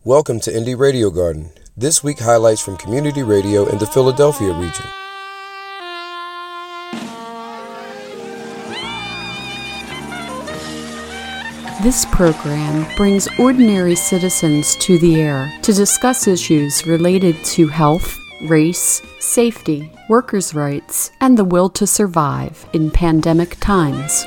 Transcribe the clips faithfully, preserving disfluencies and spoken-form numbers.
Welcome to Indie Radio Garden. This week highlights from community radio in the Philadelphia region. This program brings ordinary citizens to the air to discuss issues related to health, race, safety, workers' rights, and the will to survive in pandemic times.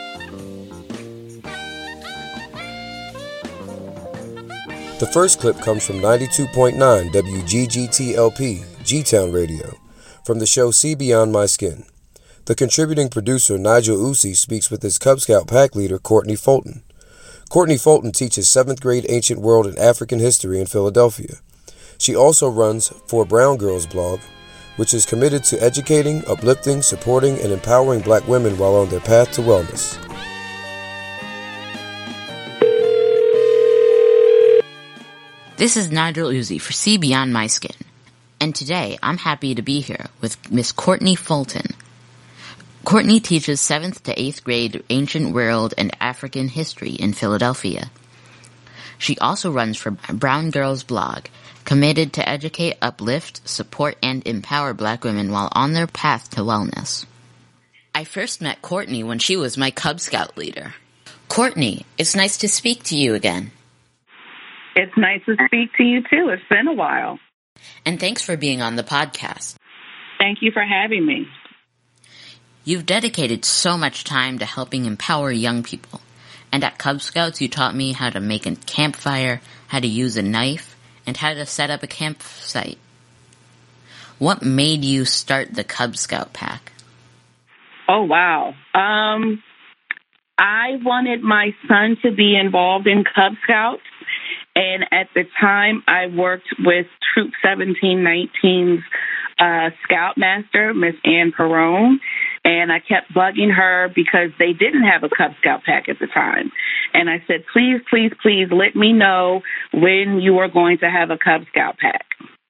The first clip comes from ninety-two point nine W G G T L P, G-Town Radio, from the show See Beyond My Skin. The contributing producer, Nigel Usi, speaks with his Cub Scout pack leader, Courtney Fulton. Courtney Fulton teaches seventh grade Ancient World and African History in Philadelphia. She also runs For Brown Girls blog, which is committed to educating, uplifting, supporting, and empowering black women while on their path to wellness. This is Nigel Uzi for See Beyond My Skin, and today I'm happy to be here with Miss Courtney Fulton. Courtney teaches seventh to eighth grade Ancient World and African History in Philadelphia. She also runs for Brown Girls blog, committed to educate, uplift, support, and empower black women while on their path to wellness. I first met Courtney when she was my Cub Scout leader. Courtney, it's nice to speak to you again. It's nice to speak to you, too. It's been a while. And thanks for being on the podcast. Thank you for having me. You've dedicated so much time to helping empower young people. And at Cub Scouts, you taught me how to make a campfire, how to use a knife, and how to set up a campsite. What made you start the Cub Scout pack? Oh, wow. Um, I wanted my son to be involved in Cub Scouts. And at the time, I worked with Troop seventeen nineteen's uh, Scoutmaster, Miss Ann Perrone, and I kept bugging her because they didn't have a Cub Scout pack at the time. And I said, please, please, please let me know when you are going to have a Cub Scout pack.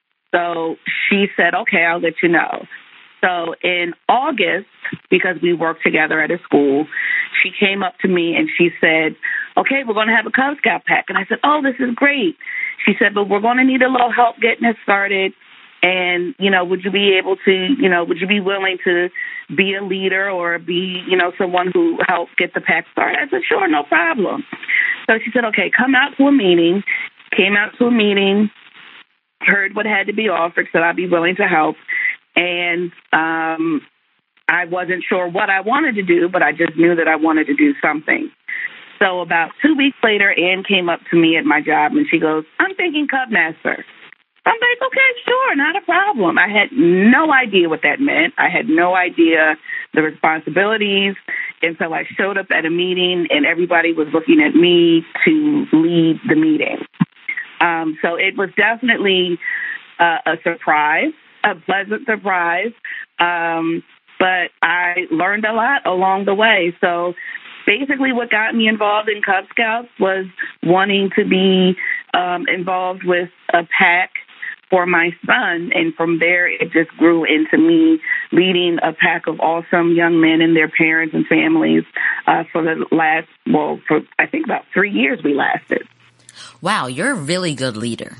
So she said, okay, I'll let you know. So in August, because we worked together at a school, she came up to me and she said, okay, we're going to have a Cub Scout pack. And I said, oh, this is great. She said, but we're going to need a little help getting it started. And, you know, would you be able to, you know, would you be willing to be a leader or be, you know, someone who helps get the pack started? I said, sure, no problem. So she said, okay, come out to a meeting. Came out to a meeting, heard what had to be offered, said I'd be willing to help. And um, I wasn't sure what I wanted to do, but I just knew that I wanted to do something. So about two weeks later, Ann came up to me at my job, and she goes, I'm thinking Cub Master. I'm like, okay, sure, not a problem. I had no idea what that meant. I had no idea the responsibilities until I showed up at a meeting, and everybody was looking at me to lead the meeting. Um, so it was definitely uh, a surprise. A pleasant surprise, um, but I learned a lot along the way. So basically what got me involved in Cub Scouts was wanting to be um, involved with a pack for my son, and from there it just grew into me leading a pack of awesome young men and their parents and families uh, for the last, well, for I think about three years we lasted. Wow, you're a really good leader.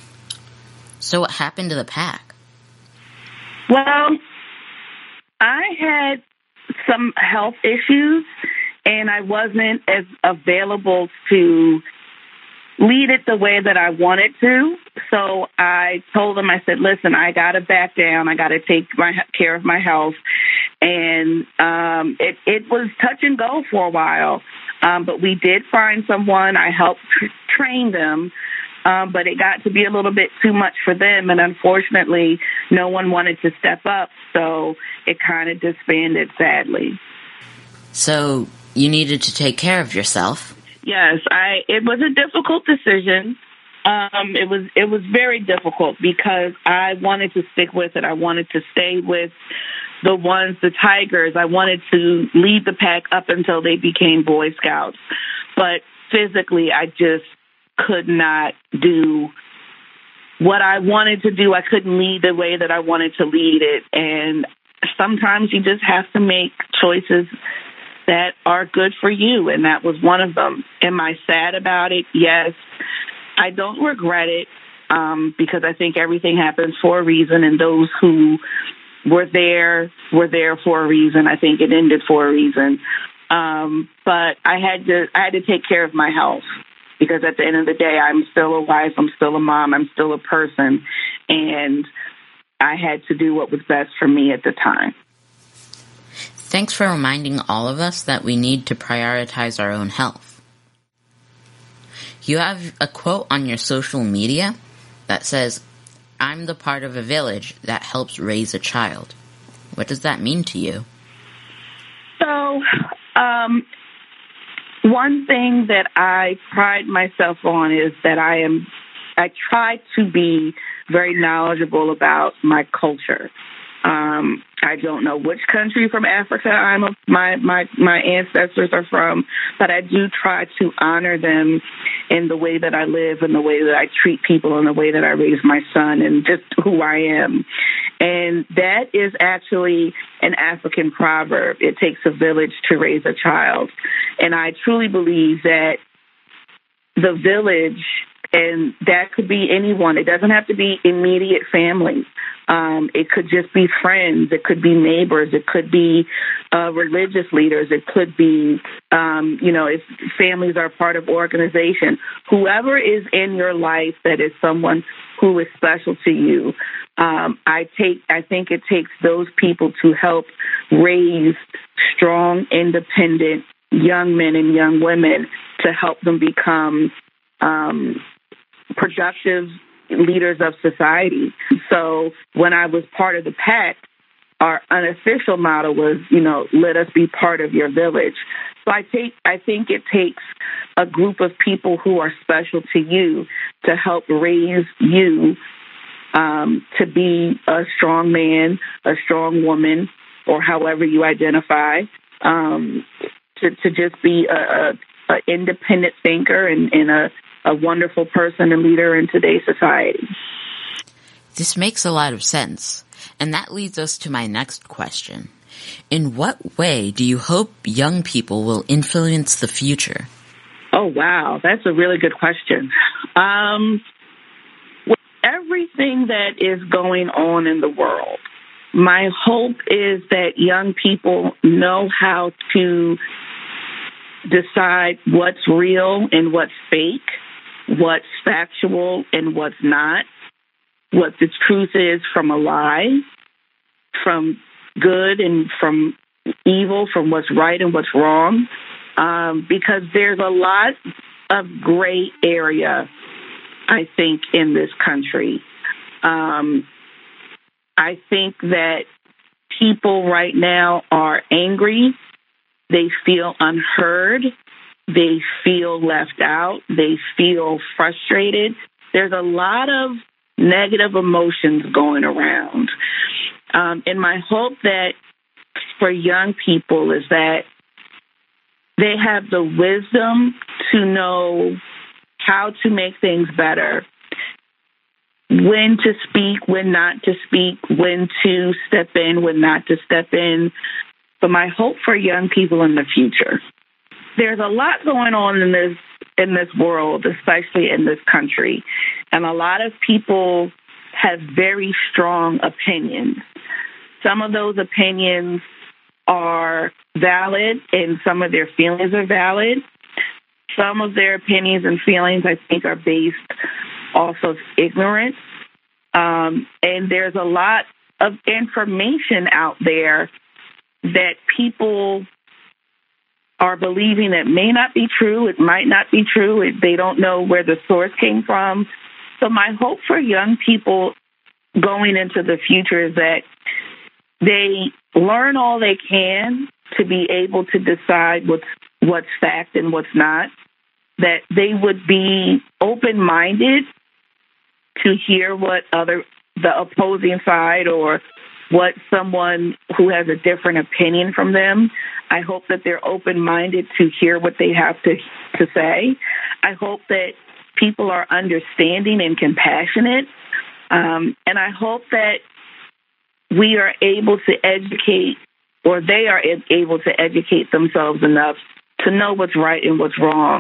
So what happened to the pack? Well, I had some health issues, and I wasn't as available to lead it the way that I wanted to. So I told them, I said, listen, I got to back down. I got to take my care of my health. And um, it, it was touch and go for a while. Um, but we did find someone. I helped tr- train them. Um, but it got to be a little bit too much for them, and unfortunately, no one wanted to step up, so it kind of disbanded, sadly. So you needed to take care of yourself. Yes, I. It was a difficult decision. Um, it was it was very difficult because I wanted to stick with it. I wanted to stay with the ones, the Tigers. I wanted to lead the pack up until they became Boy Scouts, but physically, I just could not do what I wanted to do. I couldn't lead the way that I wanted to lead it. And sometimes you just have to make choices that are good for you. And that was one of them. Am I sad about it? Yes. I don't regret it um, because I think everything happens for a reason, and those who were there were there for a reason. I think it ended for a reason. Um, but I had to I had to take care of my health because at the end of the day, I'm still a wife, I'm still a mom, I'm still a person, and I had to do what was best for me at the time. Thanks for reminding all of us that we need to prioritize our own health. You have a quote on your social media that says, "I'm the part of a village that helps raise a child." What does that mean to you? So, um, one thing that I pride myself on is that I am, I try to be very knowledgeable about my culture. Um, I don't know which country from Africa I'm a, my, my, my ancestors are from, but I do try to honor them in the way that I live, in the way that I treat people, in the way that I raise my son, and just who I am. And that is actually an African proverb. It takes a village to raise a child. And I truly believe that the village, and that could be anyone. It doesn't have to be immediate family. Um, it could just be friends. It could be neighbors. It could be uh, religious leaders. It could be, um, you know, if families are part of organization. Whoever is in your life that is someone who is special to you, um, I take. I think it takes those people to help raise strong, independent young men and young women to help them become um, productive leaders of society. So when I was part of the pack, our unofficial motto was, you know, let us be part of your village. So I take, I think it takes a group of people who are special to you to help raise you um, to be a strong man, a strong woman, or however you identify, um, to, to just be a, a, a independent thinker and, and a a wonderful person and leader in today's society. This makes a lot of sense. And that leads us to my next question. In what way do you hope young people will influence the future? Oh, wow. That's a really good question. Um, with everything that is going on in the world, my hope is that young people know how to decide what's real and what's fake, what's factual and what's not, what the truth is from a lie, from good and from evil, from what's right and what's wrong, um, because there's a lot of gray area, I think, in this country. Um, I think that people right now are angry. They feel unheard. They feel left out. They feel frustrated. There's a lot of negative emotions going around. Um, and my hope that for young people is that they have the wisdom to know how to make things better, when to speak, when not to speak, when to step in, when not to step in. But my hope for young people in the future, there's a lot going on in this in this world, especially in this country, and a lot of people have very strong opinions. Some of those opinions are valid, and some of their feelings are valid. Some of their opinions and feelings, I think, are based off of ignorance. Um, and there's a lot of information out there that people are believing that may not be true. It might not be true. It, they don't know where the source came from. So my hope for young people going into the future is that they learn all they can to be able to decide what's what's fact and what's not, that they would be open-minded to hear what other the opposing side or what someone who has a different opinion from them. I hope that they're open-minded to hear what they have to to say. I hope that people are understanding and compassionate. Um, and I hope that we are able to educate, or they are able to educate themselves enough to know what's right and what's wrong.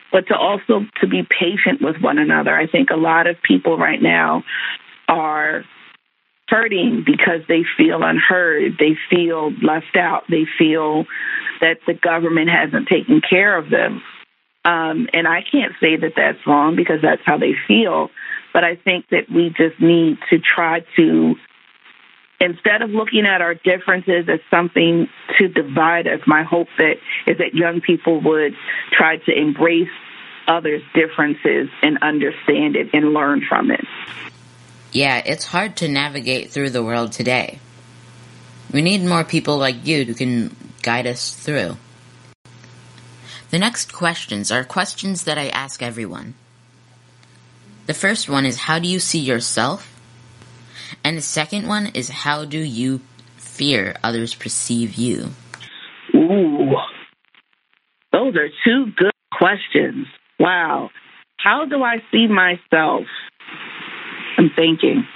but to also to be patient with one another. I think a lot of people right now are hurting because they feel unheard. They feel left out. They feel that the government hasn't taken care of them. Um, and I can't say that that's wrong because that's how they feel. But I think that we just need to try to, instead of looking at our differences as something to divide us, my hope that is that young people would try to embrace others' differences and understand it and learn from it. Yeah, it's hard to navigate through the world today. We need more people like you who can guide us through. The next questions are questions that I ask everyone. The first one is, how do you see yourself? And the second one is, how do you fear others perceive you? Ooh, those are two good questions. Wow. How do I see myself? I'm thinking.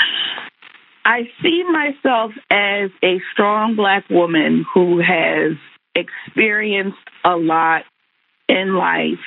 I see myself as a strong Black woman who has experienced a lot in life.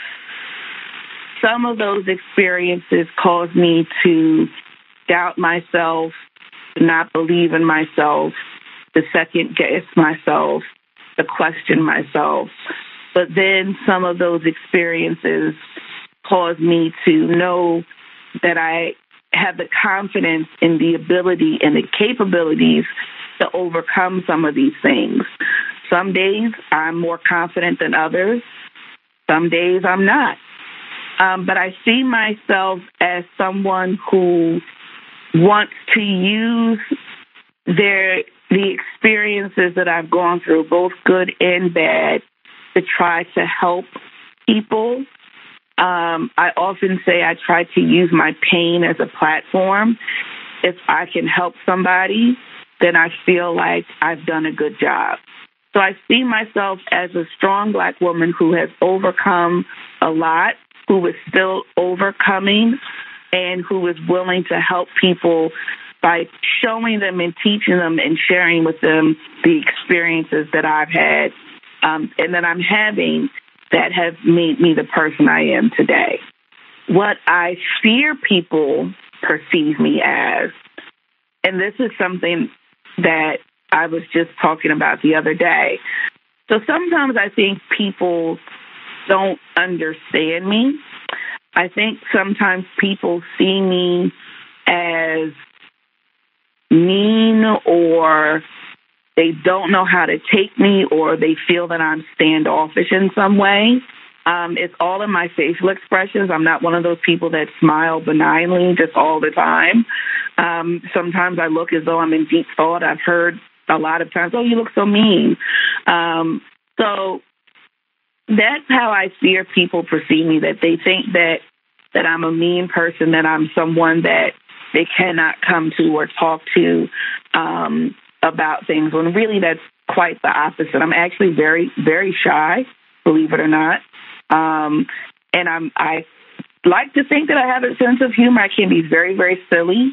Some of those experiences caused me to doubt myself, to not believe in myself, to second guess myself, to question myself. But then some of those experiences caused me to know that I have the confidence in the ability and the capabilities to overcome some of these things. Some days I'm more confident than others. Some days I'm not. Um, but I see myself as someone who wants to use their the experiences that I've gone through, both good and bad, to try to help people. Um, I often say I try to use my pain as a platform. If I can help somebody, then I feel like I've done a good job. So I see myself as a strong Black woman who has overcome a lot, who is still overcoming, and who is willing to help people by showing them and teaching them and sharing with them the experiences that I've had um, and that I'm having that have made me the person I am today. What I fear people perceive me as, and this is something that I was just talking about the other day. So sometimes I think people don't understand me. I think sometimes people see me as mean, or they don't know how to take me, or they feel that I'm standoffish in some way. Um, it's all in my facial expressions. I'm not one of those people that smile benignly just all the time. Um, sometimes I look as though I'm in deep thought. I've heard a lot of times, oh, you look so mean. Um, so that's how I fear people perceive me, that they think that that I'm a mean person, that I'm someone that they cannot come to or talk to um, about things, when really that's quite the opposite. I'm actually very, very shy, believe it or not. Um, and I'm, I like to think that I have a sense of humor. I can be very, very silly.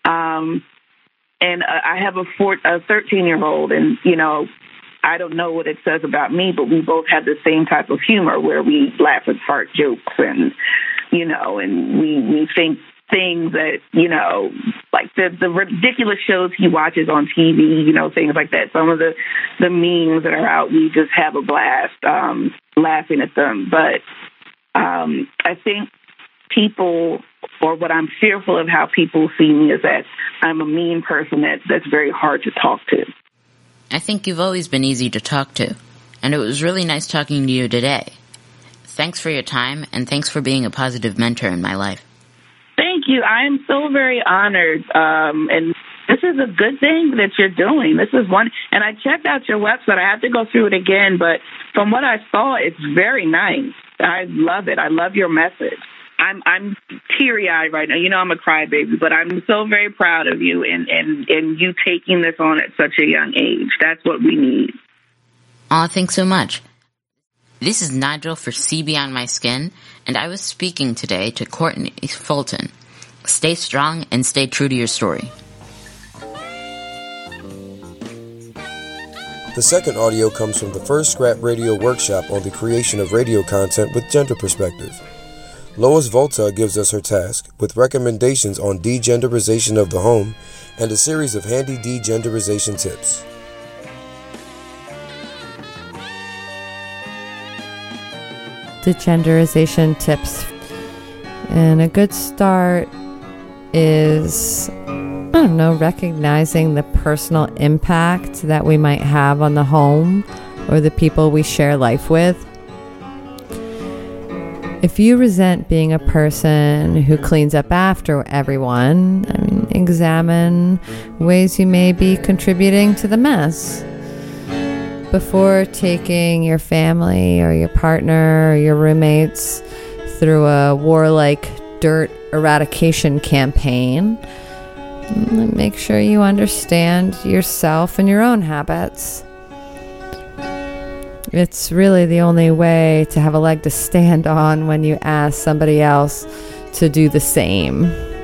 Um, and uh, I have a, four, a thirteen-year-old, and, you know, I don't know what it says about me, but we both have the same type of humor where we laugh at fart jokes and, you know, and we, we think things that, you know, like the, the ridiculous shows he watches on T V, you know, things like that. Some of the, the memes that are out, we just have a blast um, laughing at them. But um, I think people, or what I'm fearful of how people see me, is that I'm a mean person that, that's very hard to talk to. I think you've always been easy to talk to, and it was really nice talking to you today. Thanks for your time, and thanks for being a positive mentor in my life. Thank you. I am so very honored, um, and this is a good thing that you're doing. This is one, and I checked out your website. I have to go through it again, but from what I saw, it's very nice. I love it. I love your message. I'm I'm teary-eyed right now. You know I'm a crybaby, but I'm so very proud of you and, and, and you taking this on at such a young age. That's what we need. Aw, thanks so much. This is Nigel for See Beyond My Skin, and I was speaking today to Courtney Fulton. Stay strong and stay true to your story. The second audio comes from the first Scrap Radio workshop on the creation of radio content with gender perspective. Lois Volta gives us her task with recommendations on degenderization of the home and a series of handy degenderization tips. Degenderization tips. And a good start is, I don't know, recognizing the personal impact that we might have on the home or the people we share life with. If you resent being a person who cleans up after everyone, I mean, examine ways you may be contributing to the mess. Before taking your family or your partner or your roommates through a warlike dirt eradication campaign, make sure you understand yourself and your own habits. It's really the only way to have a leg to stand on when you ask somebody else to do the same.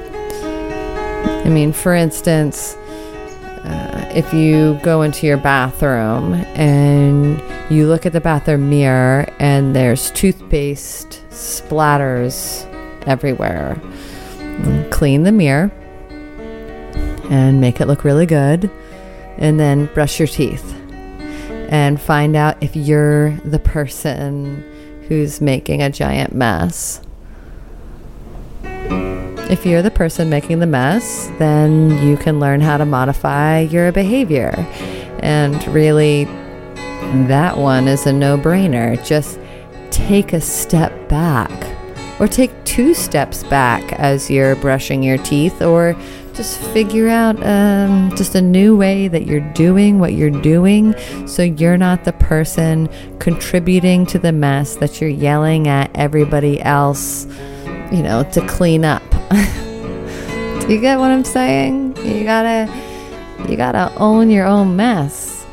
I mean, for instance, uh, if you go into your bathroom and you look at the bathroom mirror and there's toothpaste splatters everywhere, clean the mirror and make it look really good, and then brush your teeth. And find out if you're the person who's making a giant mess. If you're the person making the mess, then you can learn how to modify your behavior. And really, that one is a no-brainer. Just take a step back, or take two steps back as you're brushing your teeth, or just figure out um, just a new way that you're doing what you're doing, so you're not the person contributing to the mess that you're yelling at everybody else, you know, to clean up. Do you get what I'm saying? You gotta, you gotta own your own mess.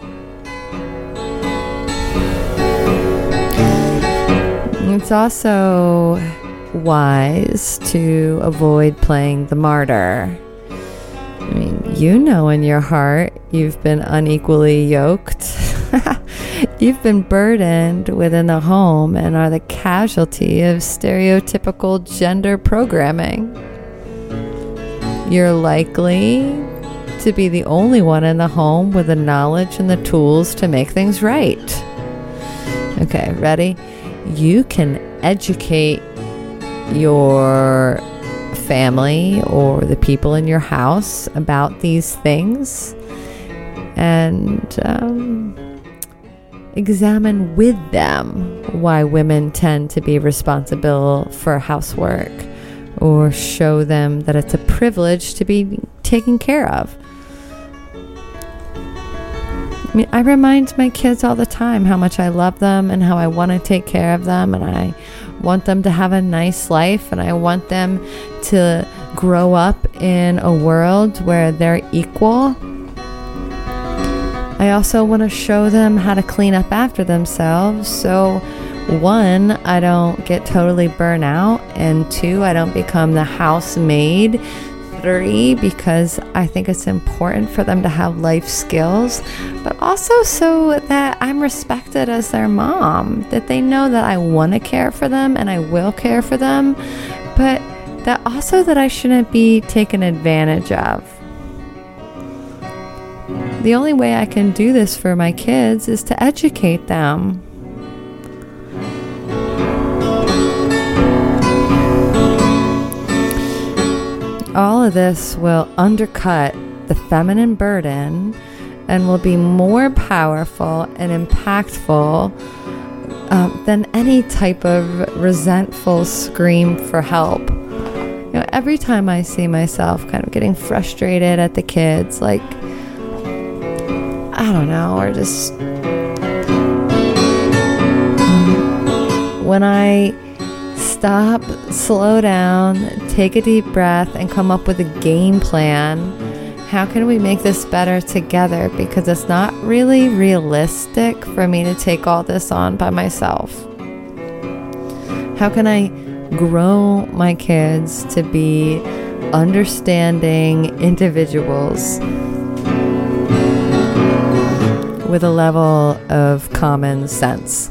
It's also wise to avoid playing the martyr. I mean, you know in your heart you've been unequally yoked. You've been burdened within the home and are the casualty of stereotypical gender programming. You're likely to be the only one in the home with the knowledge and the tools to make things right. Okay, ready? You can educate your family or the people in your house about these things, and um, examine with them why women tend to be responsible for housework, or show them that it's a privilege to be taken care of. I mean, I remind my kids all the time how much I love them and how I want to take care of them, and I want them to have a nice life, and I want them to grow up in a world where they're equal. I also want to show them how to clean up after themselves, so one, I don't get totally burnt out, and two, I don't become the housemaid. Three, because I think it's important for them to have life skills, but also so that I'm respected as their mom, that they know that I want to care for them and I will care for them, but that also that I shouldn't be taken advantage of. The only way I can do this for my kids is to educate them. All of this will undercut the feminine burden and will be more powerful and impactful um, than any type of resentful scream for help. You know, every time I see myself kind of getting frustrated at the kids, like, I don't know, or just when I stop, slow down, take a deep breath, and come up with a game plan. How can we make this better together? Because it's not really realistic for me to take all this on by myself. How can I grow my kids to be understanding individuals with a level of common sense.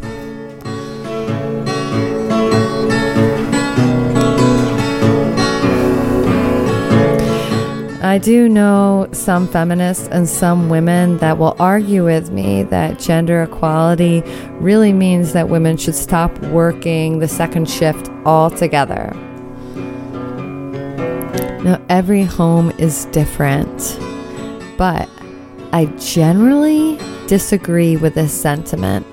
I do know some feminists and some women that will argue with me that gender equality really means that women should stop working the second shift altogether. Now, every home is different, but I generally disagree with this sentiment.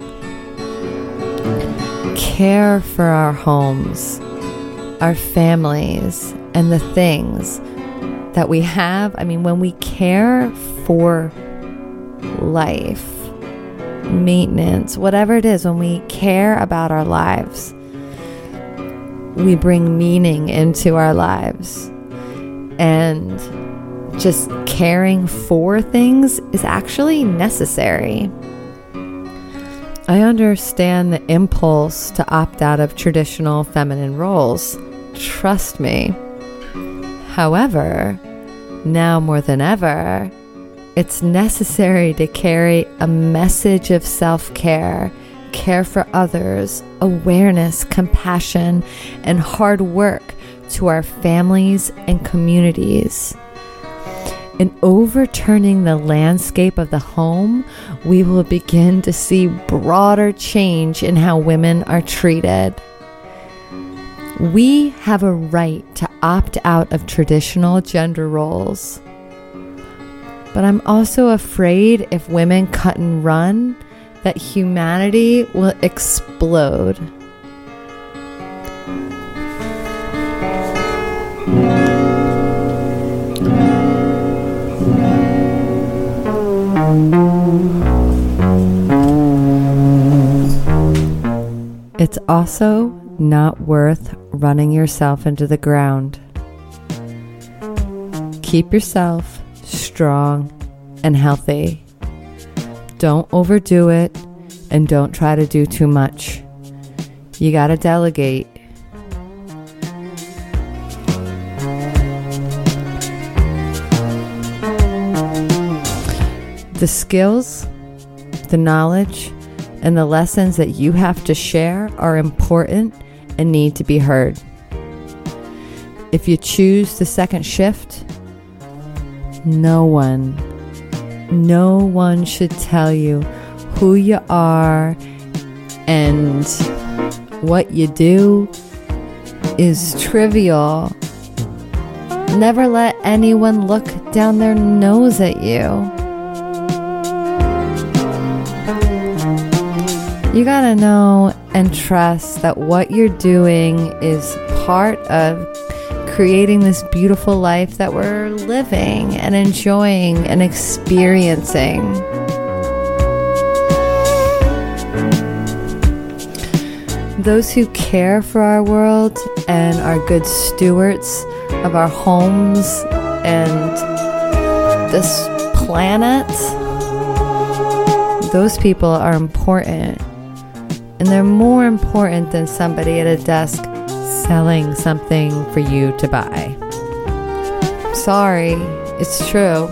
Care for our homes, our families, and the things that we have. I mean, when we care for life, maintenance, whatever it is, when we care about our lives, we bring meaning into our lives. And just caring for things is actually necessary. I understand the impulse to opt out of traditional feminine roles. Trust me. However, now more than ever, it's necessary to carry a message of self-care, care for others, awareness, compassion, and hard work to our families and communities. In overturning the landscape of the home, we will begin to see broader change in how women are treated. We have a right to opt out of traditional gender roles. But I'm also afraid if women cut and run, that humanity will explode. It's also not worth running yourself into the ground. Keep yourself strong and healthy. Don't overdo it, and don't try to do too much. You gotta delegate. The skills, the knowledge, and the lessons that you have to share are important and need to be heard. If you choose the second shift, no one, no one should tell you who you are and what you do is trivial. Never let anyone look down their nose at you. You gotta know and trust that what you're doing is part of creating this beautiful life that we're living and enjoying and experiencing. Those who care for our world and are good stewards of our homes and this planet, those people are important. And they're more important than somebody at a desk selling something for you to buy. Sorry, it's true.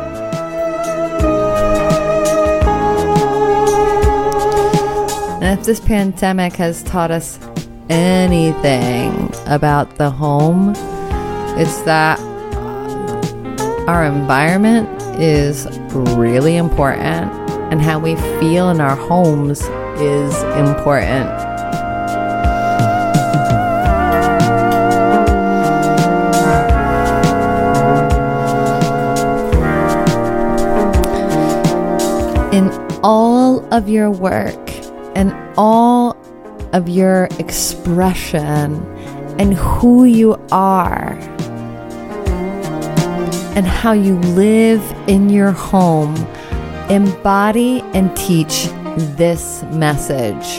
And if this pandemic has taught us anything about the home, it's that our environment is really important, and how we feel in our homes is important. In all of your work and all of your expression and who you are and how you live in your home, embody and teach this message.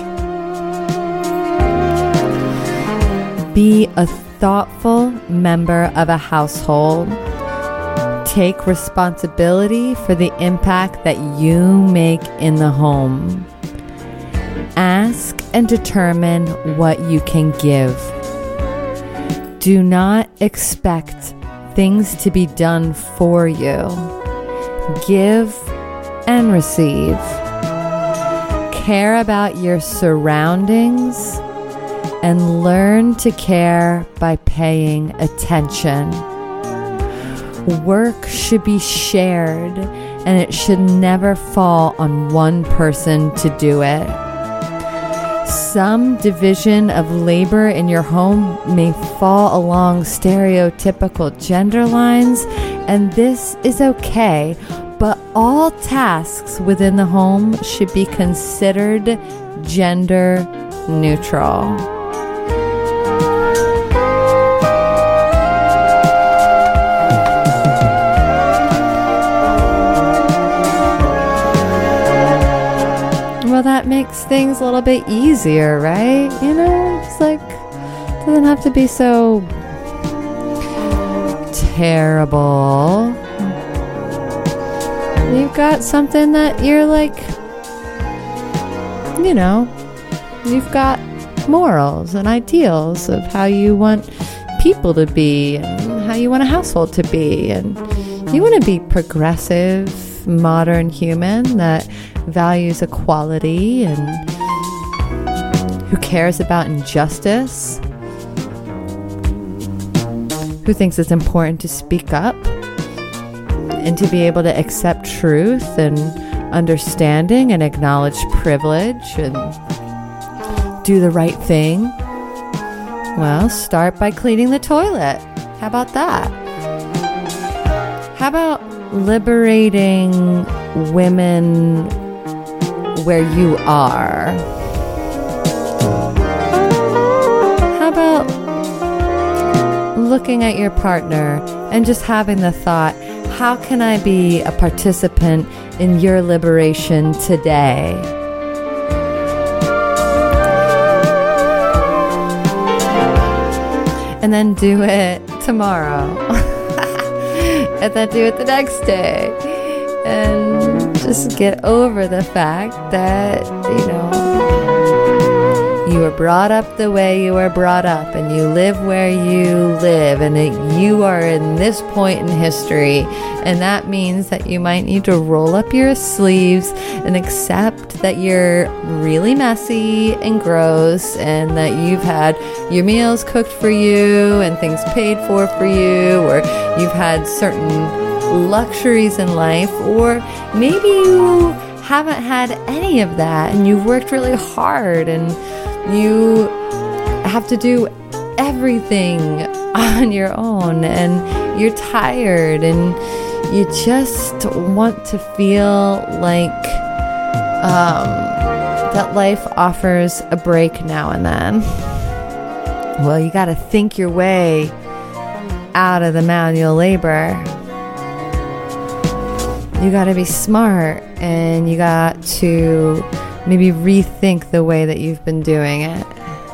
Be a thoughtful member of a household. Take responsibility for the impact that you make in the home. Ask and determine what you can give. Do not expect things to be done for you. Give and receive. Care about your surroundings and learn to care by paying attention. Work should be shared, and it should never fall on one person to do it. Some division of labor in your home may fall along stereotypical gender lines, and this is okay, but all tasks within the home should be considered gender neutral. Well, that makes things a little bit easier, right? You know, it's like, it doesn't have to be so terrible. You've got something that you're like, you know, you've got morals and ideals of how you want people to be and how you want a household to be. And you want to be progressive, modern human that values equality and who cares about injustice, who thinks it's important to speak up and to be able to accept truth and understanding and acknowledge privilege and do the right thing. Well, start by cleaning the toilet. How about that? How about liberating women where you are? How about looking at your partner and just having the thought, how can I be a participant in your liberation today? And then do it tomorrow. And then do it the next day. And just get over the fact that, you know, you were brought up the way you were brought up, and you live where you live, and that you are in this point in history. And that means that you might need to roll up your sleeves and accept that you're really messy and gross, and that you've had your meals cooked for you and things paid for for you, or you've had certain luxuries in life, or maybe you haven't had any of that and you've worked really hard and you have to do everything on your own and you're tired and you just want to feel like um, that life offers a break now and then. Well, you got to think your way out of the manual labor. You got to be smart, and you got to maybe rethink the way that you've been doing it.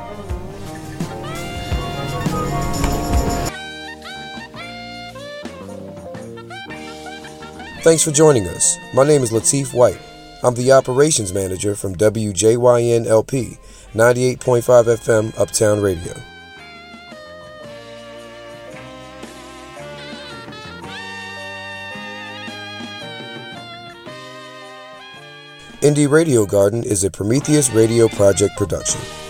Thanks for joining us. My name is Lateef White. I'm the operations manager from W J Y N L P, ninety-eight point five F M Uptown Radio. Indie Radio Garden is a Prometheus Radio Project production.